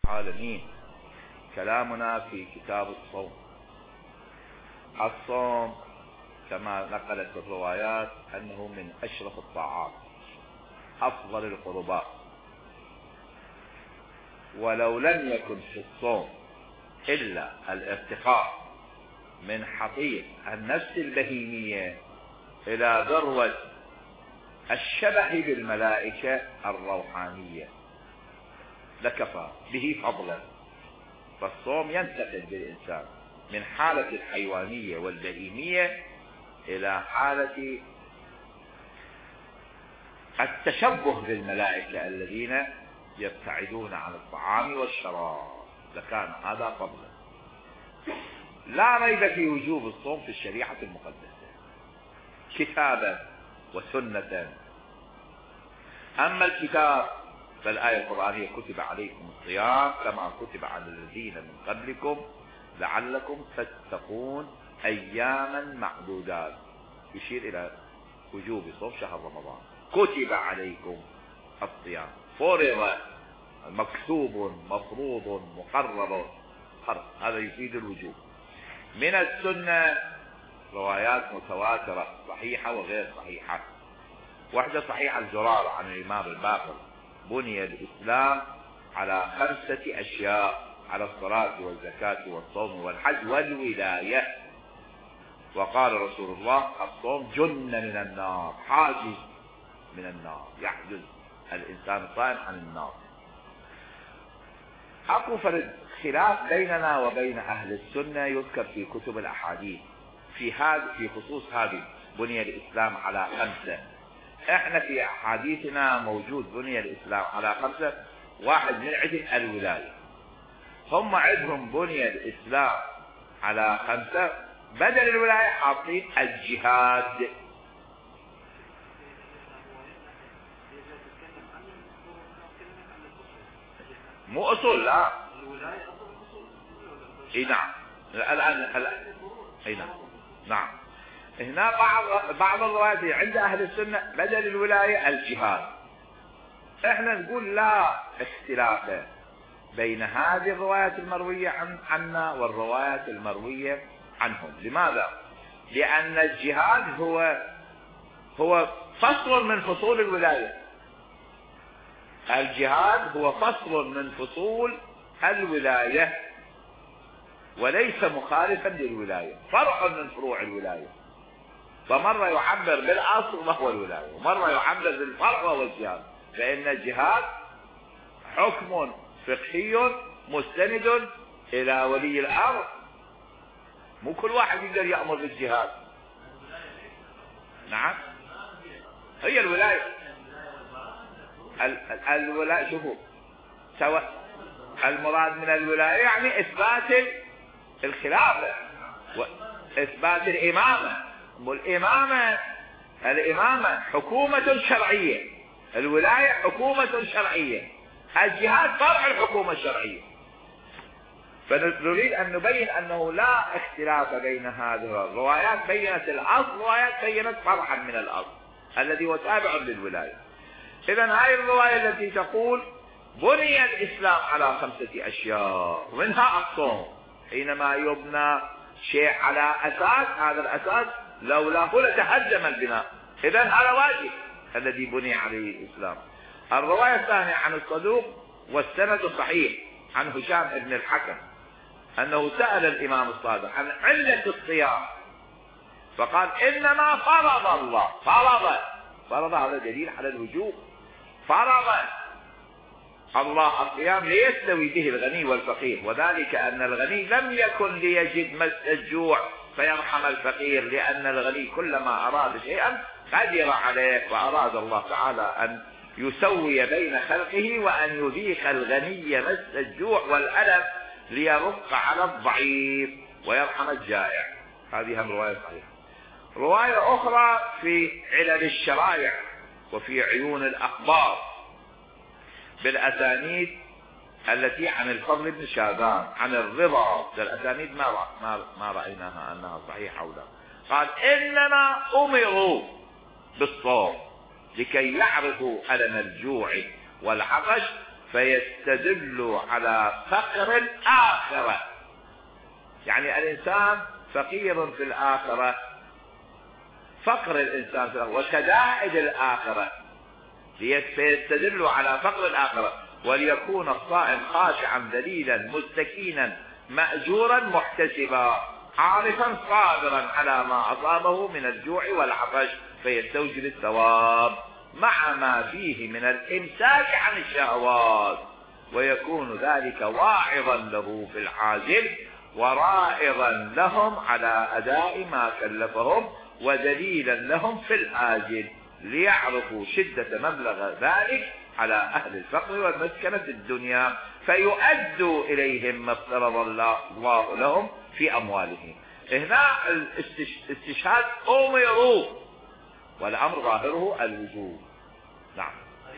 العالمين. كلامنا في كتاب الصوم. الصوم كما نقلت الروايات أنه من أشرف الطاعات، أفضل القربات، ولو لم يكن في الصوم إلا الارتقاء من حقيق النفس البهيمية إلى ذروة الشبح بالملائكة الروحانية لكفى به فضلا. فالصوم ينتقل بالإنسان من حالة الحيوانية والبهيمية إلى حالة التشبه بالملائكة الذين يبتعدون عن الطعام والشراب، لكان هذا فضلا. لا ريب في وجوب الصوم في الشريعة المقدسة كتابا وسنة. أما الكتاب فالآية القرآنية كتب عليكم الصيام كما كتب على الذين من قبلكم لعلكم تتقون أياما معدودات، يشير إلى وجوب صوم شهر رمضان. كتب عليكم الصيام، فرض، مكتوب، مفروض، مقرر، هذا يفيد الوجوب. من السنة روايات متواترة صحيحة وغير صحيحة. واحدة صحيحة الزرارة عن الإمام الباقر: بني الإسلام على 5 أشياء: على الصلاة والزكاة والصوم والحج والولاية. وقال رسول الله: الصوم جنة من النار، حاجز من النار، يحجز الإنسان الصائم عن النار. أكو فرد خلاف بيننا وبين أهل السنة يذكر في كتب الأحاديث في خصوص هذه بني الإسلام على 5. احنا في أحاديثنا موجود بني الإسلام على 5، واحد من عندهم الولاية. هم عندهم بني الإسلام على 5 بدل الولاية حاطين الجهاد. مو أصول، لا. اي نعم. الآن اي نعم. نعم. هنا بعض الروايات عند أهل السنة بدل الولاية الجهاد. احنا نقول لا اختلاف بين هذه الروايات المروية عنا والروايات المروية عنهم. لماذا؟ لأن الجهاد هو فصل من فصول الولاية. الجهاد هو فصل من فصول الولاية وليس مخالفا للولاية، فرع من فروع الولاية. فمرة يعبر بالأصل وهو الولاية، ومرة يعبر بالفرع وهو الجهاد. فإن الجهاد حكم فقهي مستند إلى ولي الأمر، مو كل واحد يقدر يأمر بالجهاد. نعم، هي الولاية. الولاية شوفوا، سواء المراد من الولاية يعني إثبات الخلافة وإثبات الإمامة. الإمامة حكومة شرعية، الولاية حكومة شرعية، الجهاد فرع الحكومة الشرعية. فنريد أن نبين أنه لا اختلاف بين هذه الروايات، بينت الأصل، روايات بينت فرعا من الأصل الذي هو تابع للولاية. إذن هذه الرواية التي تقول بني الإسلام على 5 أشياء منها الصوم، حينما يبنى شيء على أساس، هذا الأساس لولاه لتهدم البناء. إذن هذا واجب الذي بني عليه الإسلام. الرواية الثانية عن الصدوق والسند صحيح عن هشام بن الحكم أنه سأل الإمام الصادق عن علة الصيام فقال: إنما فرض الله. فرض هذا دليل على الوجوب. فرض الله الصيام ليستوي به الغني والفقير، وذلك أن الغني لم يكن ليجد مس الجوع فيرحم الفقير، لأن الغني كلما أراد شيئا قدر عليه، وأراد الله تعالى أن يسوي بين خلقه وأن يذيق الغني مس الجوع والألم ليرق على الضعيف ويرحم الجائع. هذه هم رواية صحيحة. رواية أخرى في علل الشرائع وفي عيون الأخبار بالأسانيد التي عن الفضل بن شاذان عن الرضا، الأسانيد ما رأيناها أنها صحيحة ولا. قال: إنما أمروا بالصوم لكي يعرفوا ألم الجوع والعطش فيستدل على فقر الآخرة. يعني الإنسان فقير في الآخرة، فقر الإنسان في الآخرة وشدائد الآخرة، فيستدل على فقر الآخرة. وليكون الصائم خاشعا ذليلا مستكينا مأجورا محتسبا عارفا صابرا على ما أصابه من الجوع والعطش، فيستوجب الثواب مع ما فيه من الإمساك عن الشهوات، ويكون ذلك واعظا له في العاجل ورائضا لهم على أداء ما كلفهم ودليلا لهم في الآجل، ليعرفوا شدة مبلغ ذلك على أهل الفقر والمسكنة في الدنيا، فيؤدوا إليهم ما افترض الله لهم في أموالهم. هنا الاستشهاد أمروا والأمر ظاهره الوجوب. نعم.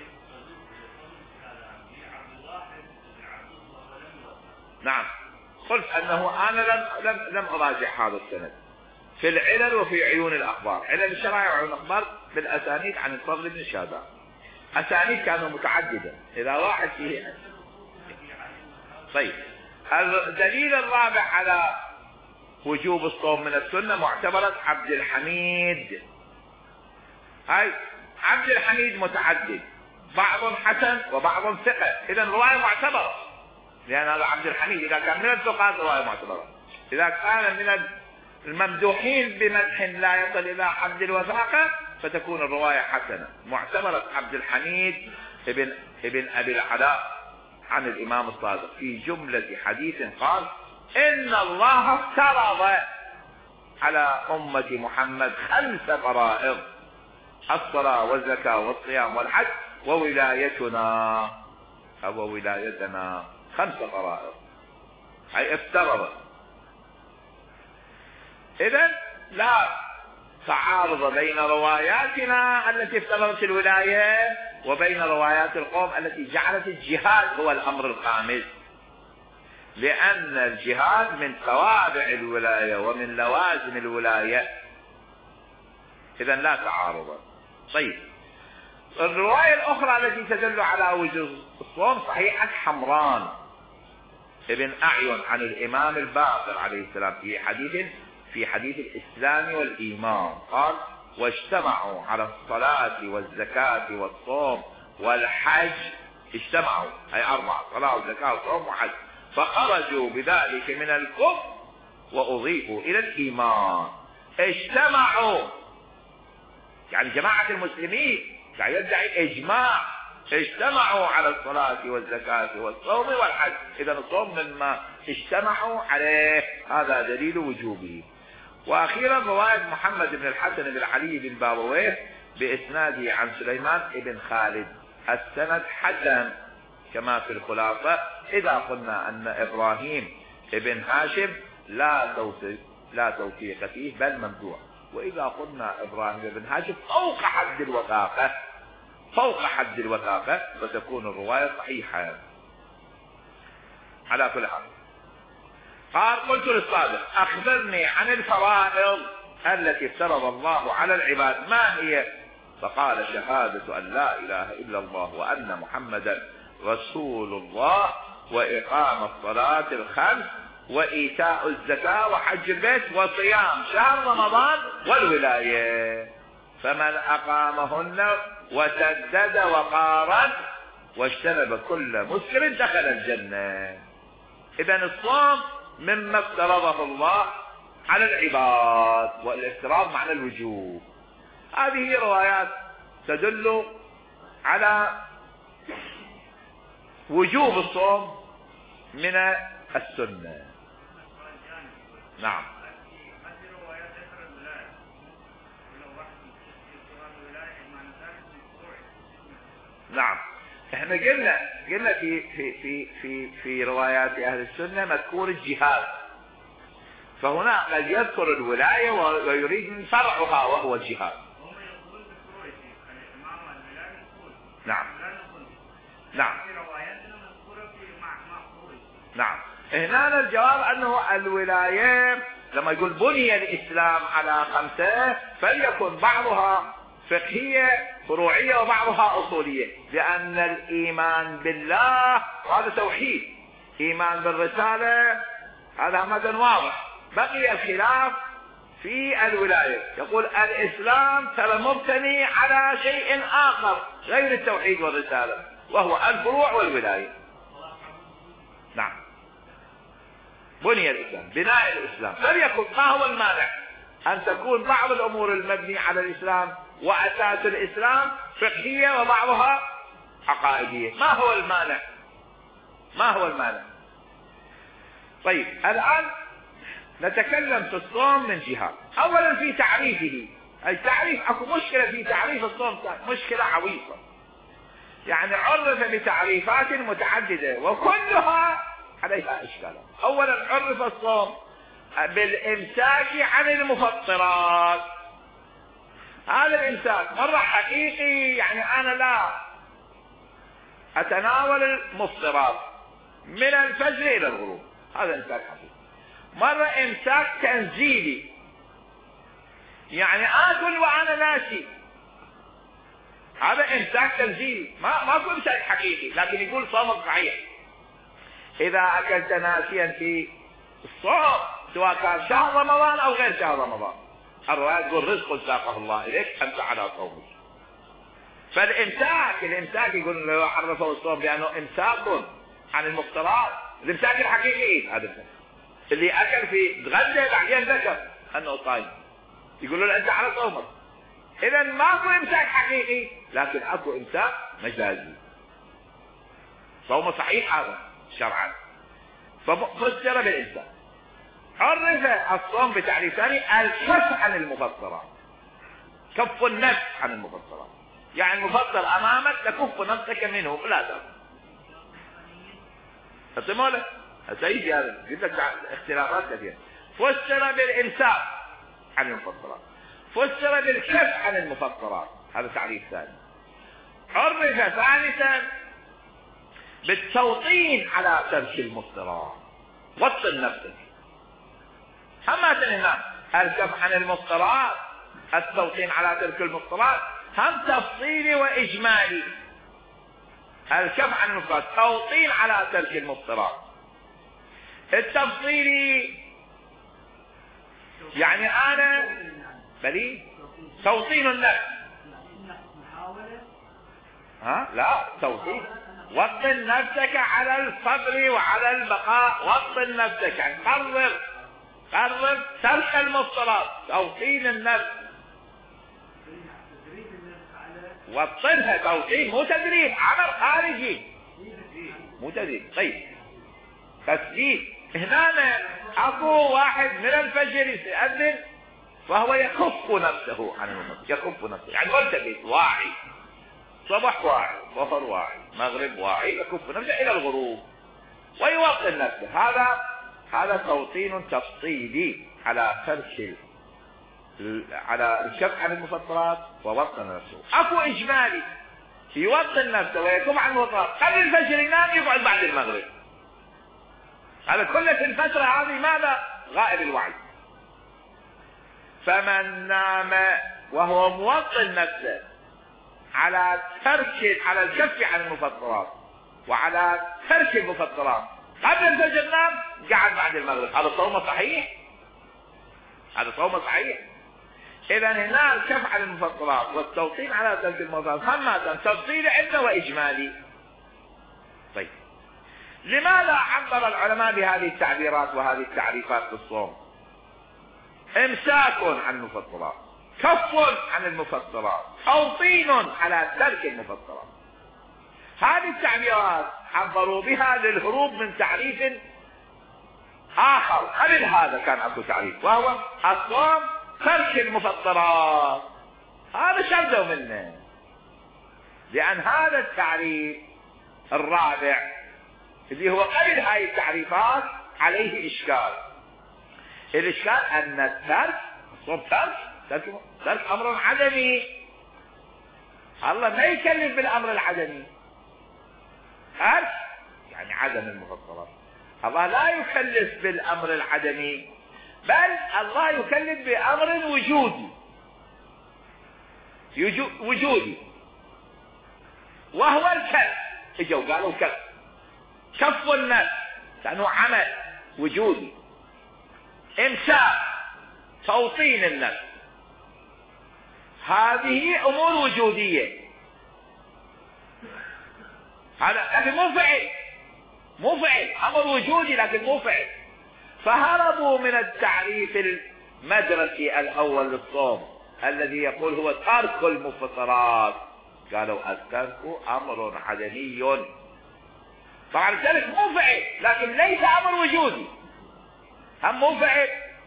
نعم، قلت أنه أنا لم أراجع هذا السند في العلل وفي عيون الأخبار. علل الشرائع وعيون الأخبار بالأسانيد عن الفضل بن شهداء، أسانيد كانوا متعددة إذا واحد فيه. طيب، الدليل الرابع على وجوب الصوم من السنة معتبرة عبد الحميد. هاي عبد الحميد متعدد، بعض حسن وبعض ثقة، إذا رواية معتبرة، لأن هذا عبد الحميد إذا كان من الثقات رواية معتبرة. إذا كان من الممدوحين بمدح لا يصل إلى حد الوثاقة فتكون الرواية حسنة. معتبرة عبد الحميد ابن أبي العلاء عن الإمام الصادق في جملة حديث قال: إن الله افترض على أمة محمد 5 فرائض: الصلاة والزكاة والصيام والحج وولايتنا 5 فرائض، أي افترض. إذن لا تعارض بين رواياتنا التي افترضت الولاية وبين روايات القوم التي جعلت الجهاد هو الأمر الخامس، لأن الجهاد من توابع الولاية ومن لوازم الولاية، إذن لا تعارض. طيب، الرواية الأخرى التي تدل على وجوب الصوم صحيحة حمران ابن أعين عن الإمام الباقر عليه السلام في حديث الإسلام والإيمان قال: واجتمعوا على الصلاة والزكاة والصوم والحج، اجتمعوا أي 4: صلاة وزكاة وصوم وحج، فخرجوا بذلك من الكفر وأضيفوا إلى الإيمان. اجتمعوا يعني جماعة المسلمين، لا يدعي إجماع، اجتمعوا على الصلاة والزكاة والصوم والحج، إذا الصوم مما اجتمعوا عليه، هذا دليل وجوبه. وأخيرا رواية محمد بن الحسن بن علي بن بابويه بإسناده عن سليمان بن خالد، السند حسن كما في الخلاصة، إذا قلنا أن إبراهيم بن هاشم لا توثيق فيه بل ممدوح، وإذا قلنا إبراهيم بن هاشم فوق حد الوثاقة فتكون الرواية صحيحة. على كل حال قال: قلت للصادق: أخبرني عن الفرائض التي افترض الله على العباد، ما هي؟ فقال: شهادة أن لا إله إلا الله وأن محمدا رسول الله، وإقام الصلاة الخمس، وإيتاء الزكاة، وحج البيت، وصيام شهر رمضان، والولاية، فمن أقامهن وسدد وقارن واجتنب كل مسكر دخل الجنة. إذن الصوم مما افترضه الله على العباد، والافتراض معنى الوجوب. هذه روايات تدل على وجوب الصوم من السنة. نعم. نعم، احنا قلنا في روايات اهل السنة مذكور الجهاد، فهنا قد يذكر الولاية ويريد من فرعها وهو الجهاد. نعم نعم نعم. هنا الجواب انه الولاية لما يقول بني الاسلام على 5 فليكن بعضها فقهية فروعية وبعضها أصولية، لأن الإيمان بالله هذا توحيد، إيمان بالرسالة هذا مدى واضح. بقي الخلاف في الولاية، يقول الإسلام ترى مبتني على شيء آخر غير التوحيد والرسالة، وهو الفروع والولاية. نعم، بني الإسلام بناء الإسلام، فليكن ما هو المانع أن تكون بعض الأمور المبنية على الإسلام وأساس الإسلام فقهية وبعضها عقائدية؟ ما هو المانع؟ ما هو المانع؟ طيب، الآن نتكلم في الصوم من جهة. أولا في تعريفه، التعريف اكو مشكلة في تعريف الصوم، مشكلة عويصة، يعني عرف بتعريفات متعددة وكلها عليها إشكال. أولا عرف الصوم بالإمساك عن المفطرات. هذا الإمساك مرة حقيقي، يعني أنا لا أتناول المفطرات من الفجر إلى الغروب، هذا إمساك حقيقي. مرة إمساك تنزيلي، يعني آكل وأنا ناسي، هذا إمساك تنزيلي، ما أكو إمساك حقيقي، لكن يقول صومك صحيح. إذا أكلت ناسيا في الصوم سواء كان شهر رمضان أو غير شهر رمضان، الرواية تقول رزق ساقه الله إليك أنت على صومك. فالإمساك يقول لو عرفه الصوم بأنه إمساك عن المفطرات، الإمساك الحقيقي هذا اللي أكل في تغدى بعدين ذكر أنه صايم، يقولوا له أنت على صومك. إذا ماكو إمساك حقيقي، لكن أكو إمساك مجازي، صومه صحيح هذا شرعا، ففسر بالإمساك. عرف الصوم بتعريف ثاني، الكف عن المفطرات، كف النفس عن المفطرات، يعني المفطر أمامك تكف نفسك منه لا تأكل. فسموا له سيدي، هذا جبت لك اختلافات كثيرة. فسر بالإمساك عن المفطرات، فسر بالكف عن المفطرات، هذا تعريف ثاني. عرف ثالثا بالتوطين على ترك المفطرات، وطن نفسك. أما هنا الكف عن المفطرات، التوطين على ترك المفطرات، هم تفصيلي وإجمالي. الكف عن المفطرات، توطين على ترك المفطرات. التفصيلي يعني أنا بلي توطين النفس، لا توطين، وطن نفسك على الصبر وعلى البقاء، وطن نفسك، يعني قرر ترك المفطرات، توطين النفس، وطنها توطين، مو تدريب، عمل خارجي مو تدريب. طيب تسديد، هنا اكو واحد من الفجر يأذن فهو يكف نفسه عن المفطر، يكف نفسه، يعني منتبه واعي، صبح واعي، ظهر واعي، مغرب واعي، يكف نفسه الى الغروب ويوطن نفسه. هذا توطين تفصيلي على ترك، على الكف عن المفطرات ووطن نفسه. اكو اجمالي يوطن نفسه ويكف عن المفطرات، قبل الفجر ينام، يقعد بعد المغرب. هذا كله في الفترة هذه ماذا؟ غائب الوعي. فمن نام وهو موطن نفسه على الكف عن المفطرات وعلى ترك المفطرات قبل الفجر نام، قعد بعد المغرب، هذا صومه صحيح، هذا صومه صحيح. إذا هنا الكف عن المفطرات والتوطين على ترك المفطرات هم تفصيلي عندنا وإجمالي. طيب، لماذا عبر العلماء بهذه التعبيرات وهذه التعريفات في الصوم؟ امساك عن المفطرات، كف عن المفطرات، توطين على ترك المفطرات. هذه التعبيرات عبروا بها للهروب من تعريف آخر. قبل هذا كان اكو تعريف وهو الصوم ترك المفطرات، هذا شردوا منه، لأن هذا التعريف الرابع اللي هو قبل هاي التعريفات عليه إشكال. الإشكال أن الصوم ترك أمر عدمي، الله ما يكلف بالأمر العدمي، ترك يعني عدم المفطرات. الله لا يكلف بالأمر العدمي، بل الله يكلف بأمر وجودي. وهو الكف. اجوا قالوا كف، كف النفس لأنه عمل وجودي، امساك، توطين النفس، هذه امور وجودية. هذا لكن مو فعل، مو فعل، امر وجودي لكن مو فعل. فهربوا من التعريف المدرسي الاول للصوم الذي يقول هو ترك المفطرات، قالوا الترك امر عدمي. طبعا الترك مو فعل لكن ليس امر وجودي، هم مو فعل،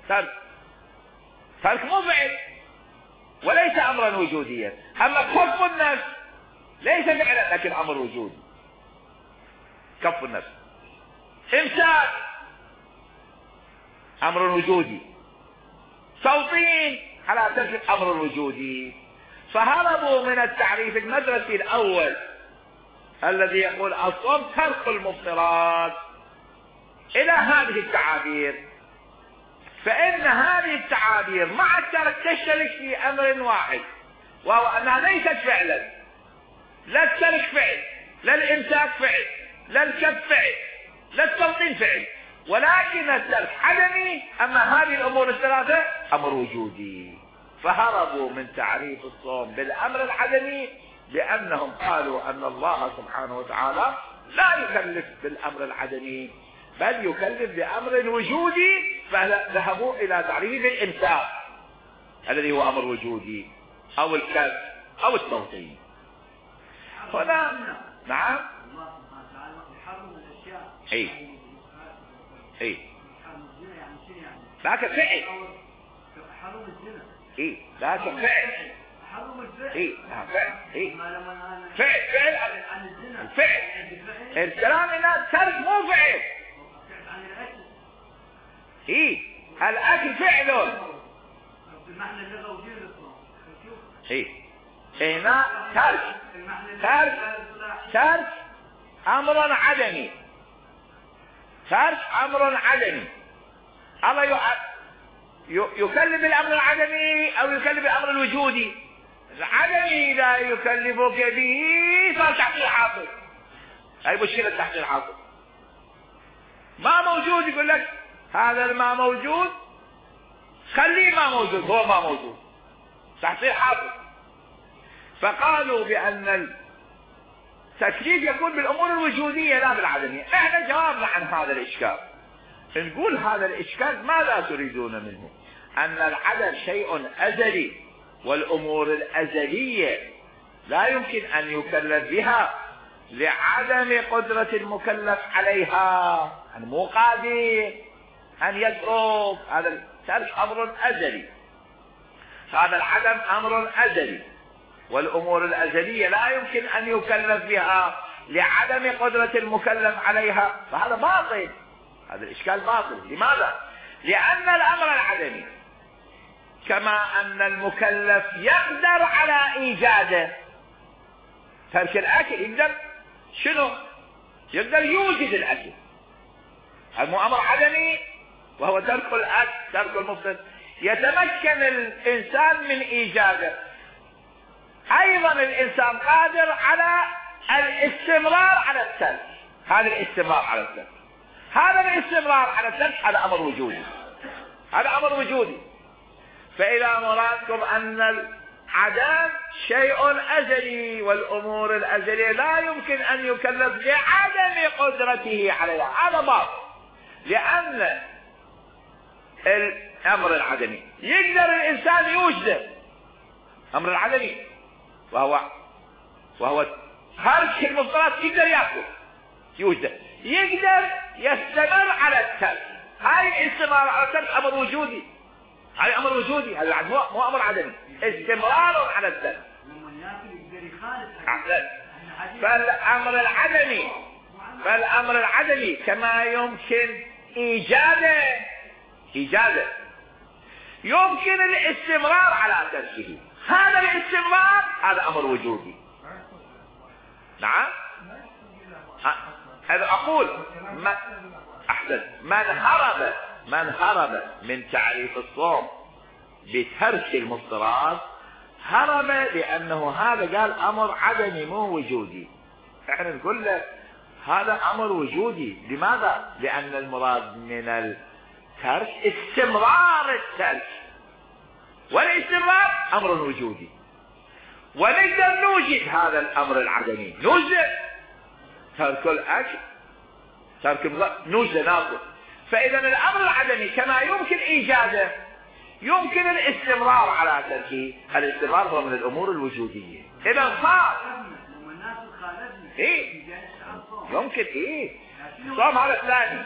ترك مو فعل وليس امرا وجوديا. اما كف النفس ليس فعلا لكن امر وجودي، كف النفس. امساك امر وجودي، توطين على ترك الامر الوجودي. فهربوا من التعريف المدرسي الاول الذي يقول الصوم ترك المفطرات الى هذه التعابير. فان هذه التعابير مع الترك تشترك في امر واحد، وهو انها ليست فعلا. لا الترك فعل، لا الامساك فعل، لا الكف فعل، لا التوطين فعل، ولكن الترك عدمي. اما هذه الامور الثلاثه امر وجودي. فهربوا من تعريف الصوم بالامر العدمي لانهم قالوا ان الله سبحانه وتعالى لا يكلف بالامر العدمي بل يكلف بامر وجودي، فذهبوا الى تعريف الامساك الذي هو امر وجودي او الكف او التوطين. هنا نعم اي ذاك فعل، اي ذاك فعل، اي فعل فعل. الكلام هنا ترك مو فعل. اي الاكل فعل. اي هنا ترك امر عدمي، ترك امر عدمي. الله يكلف بالامر العدمي او يكلف بالامر الوجودي. العدمي لا يكلفك به صار تحصيل حاصل. هاي مشكلة تحصيل حاصل. ما موجود يقول لك هذا ما موجود خليه ما موجود، هو ما موجود، تحصيل حاصل. فقالوا بان التكليف يكون بالامور الوجودية لا بالعدمية. احنا جاوبنا عن هذا الاشكال. نقول هذا الاشكال ماذا تريدون منه؟ ان العدم شيء ازلي والامور الازلية لا يمكن ان يكلف بها لعدم قدرة المكلف عليها، يعني مو قادر ان يترك. هذا الترك امر ازلي، هذا العدم امر ازلي والامور الازلية لا يمكن ان يكلف بها لعدم قدرة المكلف عليها. فهذا باطل، هذا الاشكال باطل. لماذا؟ لان الامر العدمي كما ان المكلف يقدر على ايجاده، ترك الاكل يقدر شنو؟ يقدر يوجد الاكل، هذا مو امر عدمي وهو ترك الاكل، ترك المفطر. يتمكن الانسان من ايجاده. ايضا الانسان قادر على الاستمرار على الترك، هذا الاستمرار على الترك، هذا الاستمرار على الترك هذا امر وجودي، هذا امر وجودي. فإذا مرادكم ان العدم شيء ازلي والامور الازلية لا يمكن ان يكلف لعدم قدرته عليها، هذا باطل. لان الامر العدمي يقدر الانسان يوجده، امر العدمي وهو ترك المفطرات يقدر ياكل يوجده، يقدر يستمر على الترك. هاي الاستمرار على الترك امر وجودي، هذا امر وجودي، هذا مو امر عدمي، استمرار على الترك. فالامر العدمي كما يمكن ايجاده يمكن الاستمرار على تركه، هذا الاستمرار هذا امر وجودي. نعم هذا اقول احسن. من هرب من تعريف الصوم بترك المفطرات هرب لانه هذا قال امر عدمي مو وجودي. احنا نقول له هذا امر وجودي. لماذا؟ لان المراد من الترك استمرار الترك، والاستمرار امر وجودي، ونقدر نوجد هذا الامر العدمي. نوجد ترك الاكل، ترك نوجد ناكل. فاذا الامر العدمي كما يمكن ايجاده يمكن الاستمرار على تركه. الاستمرار هو من الامور الوجوديه. اذا صار ايه يمكن ايه صام هذا الثاني.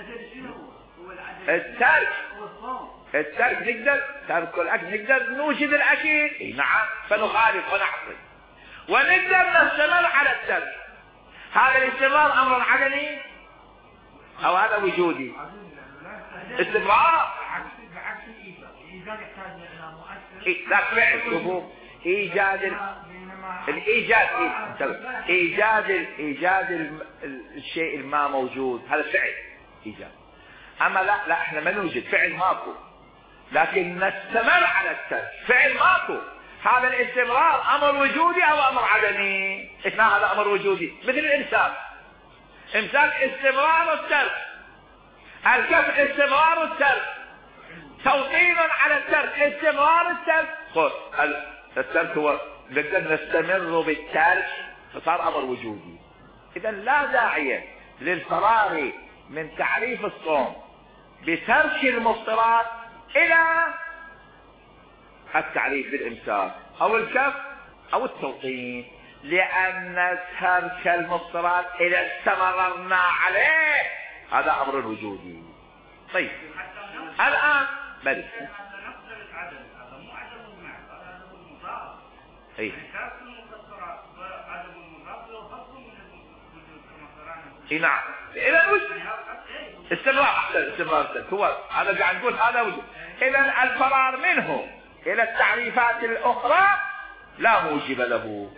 الترك نقدر ترك الاكل، نقدر نوجد الاكل إيه نعم، فنخالف ونعصي، ونقدر نستمر على الترك. هذا الاستمرار امر عدمي او هذا وجودي؟ استمرار بعكس الايجاد يحتاج الى مؤثر. لا فعل. شوفوا ايجاد ايجاد الشيء الما موجود هذا فعل ايجاد. اما لا احنا ما نوجد فعل ماكو، لكن نستمر على الترك فعل ماكو. هذا الاستمرار امر وجودي او امر عدمي؟ اثناء هذا امر وجودي. مثل الامساك، امساك استمرار الترك، الكف استمرار الترك، توطين على الترك استمرار الترك. الترك هو نقدر نستمر بالترك فصار امر وجودي. اذا لا داعي للفرار من تعريف الصوم بترك المفطرات الى التعريف بالامساك او الكف او التوطين، لان ترك المفطرات اذا استمررنا عليه هذا امر وجودي. طيب الان بل اي نعم. اذا وش استمرار احسن استمرار هو هذا قاعد نقول هذا وجود. اذا الفرار منه الى التعريفات الاخرى لا موجب له.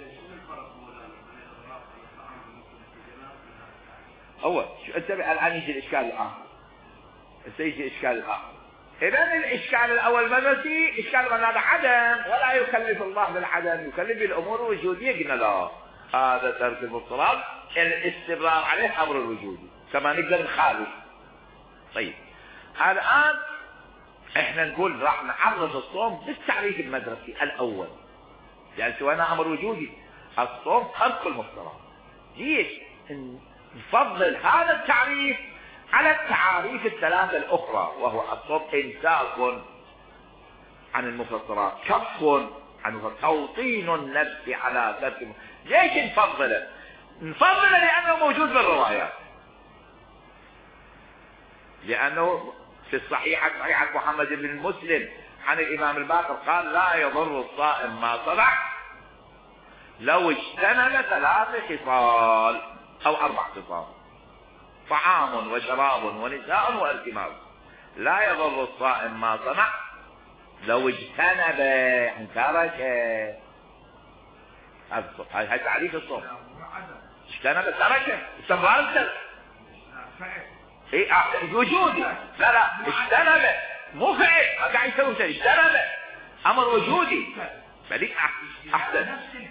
هو شو انتبه الان يجي الاشكال الاخر، سيجي الاشكال الاخر. اذا الاشكال الاول ماذا؟ اشكال من هذا عدم، ولا يكلف الله بالعدم، يكلف بالامور الوجوديه. قلنا لا، هذا ترك المفطرات الاستمرار عليه امر الوجودي كما نقدر نخالف. طيب الان احنا نقول راح نعرض الصوم بالتعريف المدرسي الاول، يعني سوانا امر وجودي الصوم ترك المفطرات. ليش نفضل هذا التعريف على التعاريف الثلاثة الأخرى، وهو الصوم إمساك عن المفطرات، كف عن توطين النفس على ترك. ليش نفضله؟ نفضله لأنه موجود بالروايات، لأنه في الصحيحة صحيحة محمد بن مسلم عن الإمام الباقر قال لا يضر الصائم ما صنع لو اجتنب 3 خصال أو 4 خصال: طعام وشراب ونساء والتماس. لا يضر الصائم ما صنع لو اجتنب، يعني ترك. هاي تعريف الصوم. اجتنب ترك استمرار الترك. ايه وجودي. لا اجتنب مو فعل، ما قاعد يسوي شيء. اجتنب امر وجودي. بديك احسن.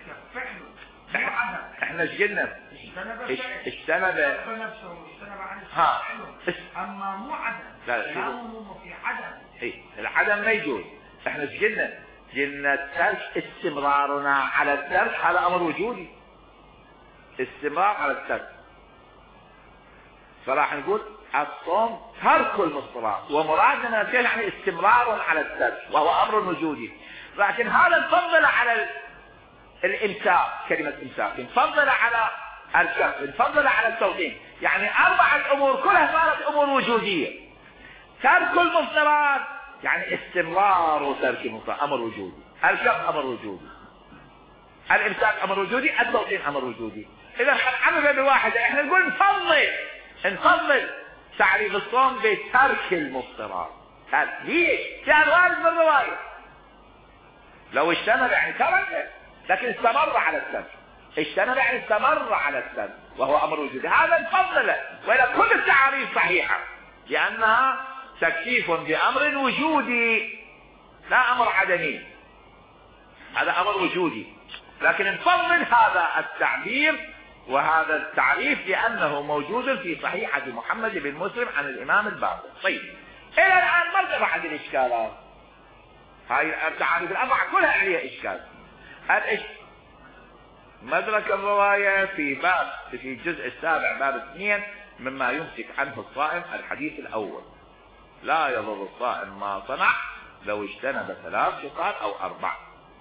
احنا ايش قلنا؟ اجتنب ها اما مو عدم. لا في عدم. ايه العدم ما يجوز. احنا ايش قلنا؟ قلنا الترك استمرارنا على الترك هذا امر وجودي، استمرار على الترك. فراح نقول الصوم ترك المفطرات، ومرادنا يعني استمرار على الترك وهو امر وجودي. لكن هذا نفضل على الامساك، كلمة امساك نفضل على الكف، نفضل على التوطين. يعني 4 امور كلها صارت امور وجودية. ترك المفطرات يعني استمرار وترك المفطرات امر وجودي، الكف امر وجودي، الامساك امر وجودي، التوطين امر وجودي. اذا حنعمل بواحدة. احنا نقول نفضل تعريف الصوم بترك المفطرات. ليش؟ كان وارد بالرواية. لو اجتنب يعني ترك، لكن استمر على الترك. اجتنب يعني استمر على الترك وهو امر وجودي. هذا نفضله، وإلى كل التعاريف صحيحة لأنها تكليف بأمر وجودي لا أمر عدمي. هذا أمر وجودي، لكن نفضل هذا التعبير وهذا التعريف لأنه موجود في صحيحة محمد بن مسلم عن الإمام الباقر. طيب إلى الآن ما ارتفعت الإشكالات. هاي التعاريف الأربعة كلها عليها إشكال. مدرك الرواية في الجزء السابع باب 2 مما يمسك عنه الصائم الحديث الأول: لا يضر الصائم ما صنع لو اجتنب 3 خصال أو 4.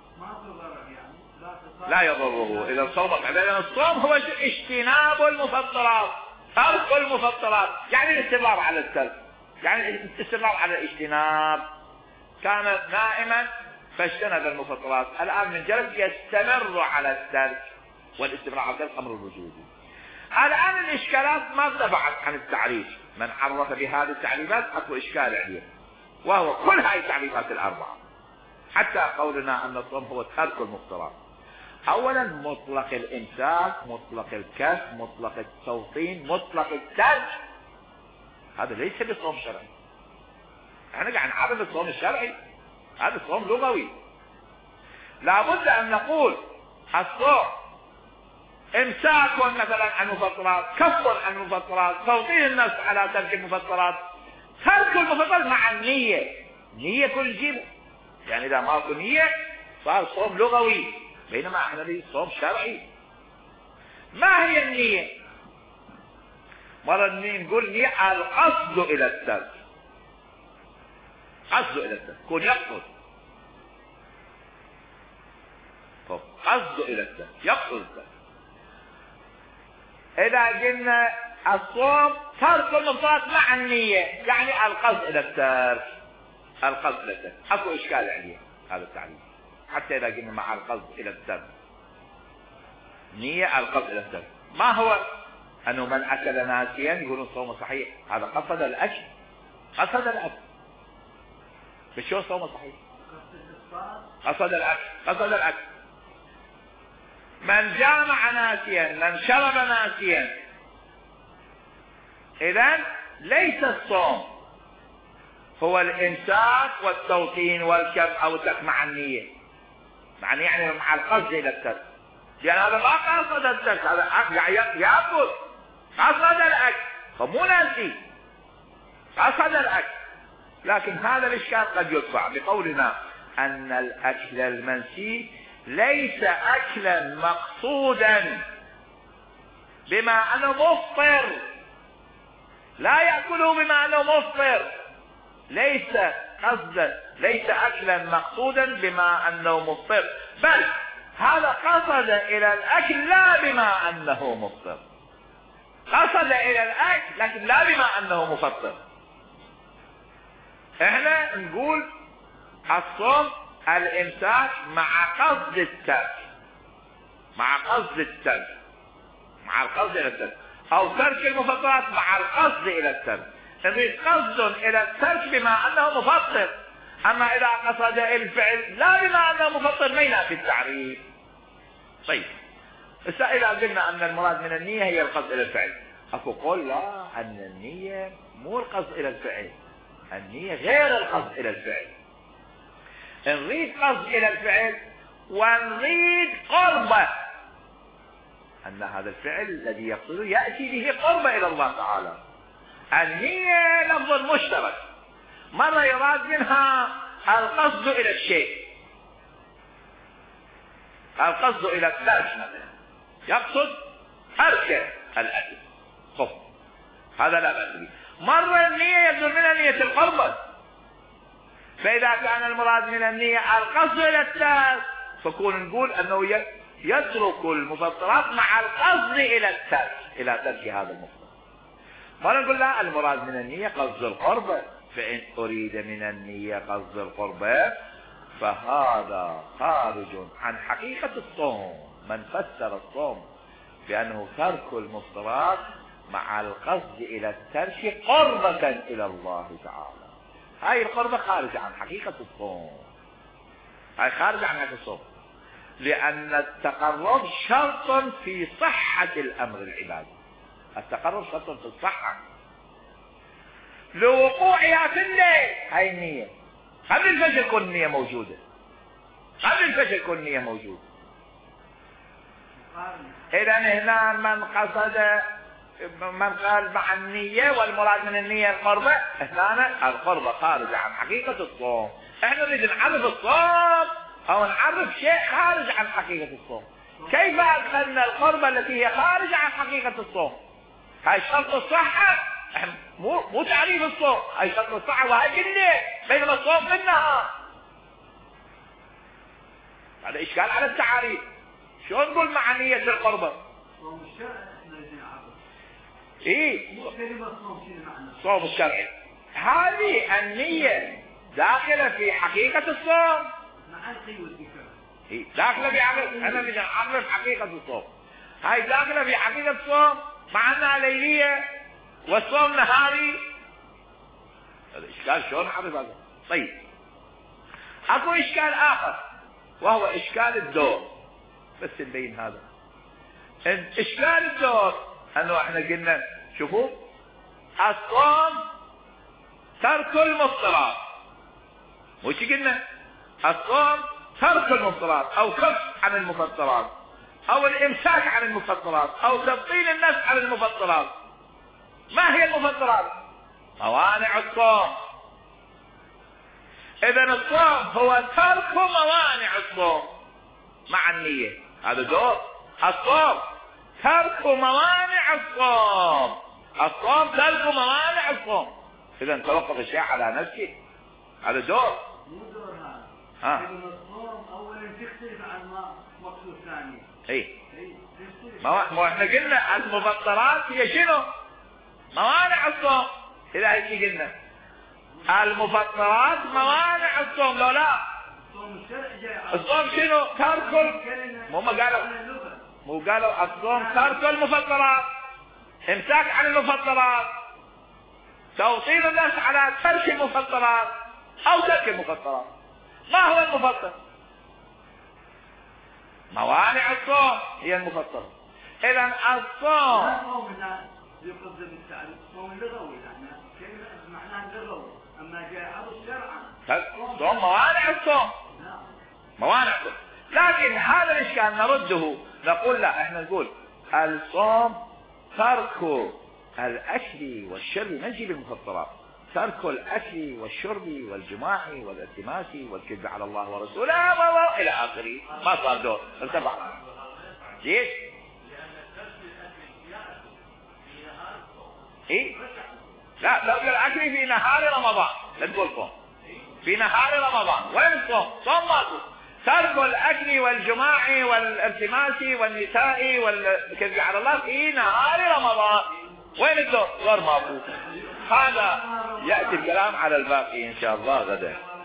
لا يضره إذا صوم. لأن الصوم هو اجتناب المفطرات، ترك المفطرات، يعني الاستمرار على الترك، يعني الاستمرار على الاجتناب. كان نائما فاجتنب المفطرات، الآن من جلس يستمر على الترك، والاستمرار على الترك أمر وجودي. الآن الإشكالات ما ارتفعت عن التعريف. من عرف بهذه التعريفات أكو إشكال عليه، وهو كل هذه التعريفات الأربعة. حتى قولنا أن الصوم هو ترك المفطرات. أولا مطلق الإمساك، مطلق الكف، مطلق التوطين، مطلق الترك، هذا ليس بصوم شرعي. احنا قاعد نعرف الصوم الشرعي، هذا صوم لغوي. لابد أن نقول الصوم امساك مثلا عن المفطرات، كف عن المفطرات، توطين النفس على ترك المفطرات، ترك المفطرات مع النية. نية كل جيبه، يعني إذا ما أكو نية صار صوم لغوي، بينما احنا ليه صوم شرعي. ما هي النية؟ مرة نقول نية القصد إلى الترك، قصد إلى الترك، كون يقصد، قصد إلى الترك، يقصد الترك. إذا قلنا الصوم ترك المفطرات مع النية، يعني القصد إلى الترك، القصد إلى الترك، أكو إشكال عليه هذا التعريف. حتى إذا قلنا مع القصد إلى الترك، نية القصد إلى الترك. ما هو؟ أنه من أكل ناسيا يقولون صومه صحيح، هذا قصد الأكل، قصد الأكل، بشو صومه صحيح؟ قصد الأكل، قصد الأكل. من جامع ناسيا، من شرب ناسيا، إذن ليس الصوم هو الإمساك والتوطين والكف أو الترك مع النية، يعني مع القصد إلى الترك، لأن هذا ما قصد الترك، هذا يأكل، قصد الأكل، فمو ناسي، قصد الأكل. لكن هذا الإشكال قد يدفع بقولنا أن الأكل المنسي ليس أكلا مقصودا، بما أنه مفطر، لا يأكله بما أنه مفطر، ليس قصدا، ليس أكلا مقصودا بما أنه مفطر، بل هذا قصد إلى الأكل لا بما أنه مفطر، قصد إلى الأكل لكن لا بما أنه مفطر. احنا نقول الصوم الإمساك مع قصد الترك، مع قصد الترك، مع القصد إلى الترك، أو ترك المفطرات مع القصد إلى الترك. نريد قصد إلى الترك بما أنه مفطر، أما إذا قصد الفعل لا بما أنه مفطر ما ينافي التعريف. طيب إذا قلنا أن المراد من النية هي القصد إلى الفعل، أكو قول لا، أن النية مو القصد إلى الفعل، النية غير القصد إلى الفعل. نريد قصد إلى الفعل ونريد قربة، أن هذا الفعل الذي يقصده يأتي به قربة إلى الله تعالى. النية لفظ مشترك، مرة يراد منها القصد إلى الشيء، القصد إلى الترك، مثلا يقصد ترك الأكل، خف، هذا لا بأس به. مرة النية يبدو منها نية القربة، فإذا كان المراد من النية القصد إلى الترك فكون نقول أنه يترك المفطرات مع القصد إلى الترك، إلى ترك هذا المفطر. مرة نقول لا، المراد من النية قصد القربة، فإن أريد من النية قصد القربة فهذا خارج عن حقيقة الصوم. من فسر الصوم بأنه ترك المفطرات مع القصد إلى الترك قربة إلى الله تعالى، هاي القربة خارجة عن حقيقة الصوم، هاي خارجة عن حقيقة الصوم، لأن التقرب شرط في صحة الأمر العبادي. التقرب شرط في الصحة، لوقوعها في الليل، هاي النية قبل الفجر تكون النية موجودة، قبل الفجر تكون النية موجودة. إذا هنا من قال مع النية والمراد من النية القربة، هنا القربة خارجة عن حقيقة الصوم. احنا نريد نعرف الصوم او نعرف شيء خارج عن حقيقة الصوم. كيف أدخلنا القربة التي هي خارجة عن حقيقة الصوم؟ هاي شرط الصحة، مو تعريف الصوم، هاي شرط الصحة وهي كله بينما الصوم في النهار. هذا إشكال على التعاريف. شو نقول مع نية القربة؟ صوم الشرع احنا نريد نعرف. ايه كلمة صوم شنو معنى؟ صوم الشرع هذه النية داخلة في حقيقة الصوم. مع القي والذكر. ايه داخلة في حقيقة، انا بدي اعرف حقيقة الصوم. هاي داخلة في حقيقة الصوم مع انها ليلية والصوم نهاري. هذا اشكال شلون نعرف هذا؟ طيب اكو اشكال اخر وهو اشكال الدور، بس نبين هذا. اشكال الدور انه احنا قلنا شوفوا الصوم ترك المفطرات، مش قلنا الصوم ترك المفطرات او كف عن المفطرات او الامساك عن المفطرات او تبطيل النفس عن المفطرات. ما هي المفطرات؟ موانع الصوم. اذا الصوم هو ترك موانع الصوم مع النية، هذا دور الصوم. ترك موانع الصوم، الصوم ترك موانع الصوم. اذا توقف الشيء على نفسه، هذا دور. مو دور هذا. الصوم اولا تختلف عن مقصود ثاني. اي ما احنا قلنا المفطرات هي شنو؟ موانع الصوم. اذا هيك قلنا المفطرات موانع الصوم، لو لا الصوم الشرعي جاي. الصوم شنو؟ ترك. مو قالوا الصوم ترك المفطرات، امساك عن المفطرات، توطين الناس على ترك المفطرات او ترك المفطرات. ما هو المفطر؟ موانع الصوم هي المفطر. اذا الصوم يقصد بالتعريف الصوم اللغوي، يعني كلمة معناها اللغوي، اما جاء عرض شرعا الصوم موانع الصوم، موانع الصوم. لكن هذا الاشكال نرده، نقول لا، احنا نقول الصوم ترك الاكل والشرب، نجي بالمفطرات، ترك الاكل والشرب والجماع والالتماس والكذب على الله ورسوله الى اخره. ما صار دور، ارتفع. ليش؟ ايه؟ لا لو الاكل في نهار رمضان، لا تقول صوم في نهار رمضان. وين الصوم؟ صوم ماكو. ترك الاكل والجماع والالتماس والنساء والكذب على الله في نهار رمضان. وين الدور؟ غير ماكو. هذا ياتي الكلام على الباقي ان شاء الله غدا.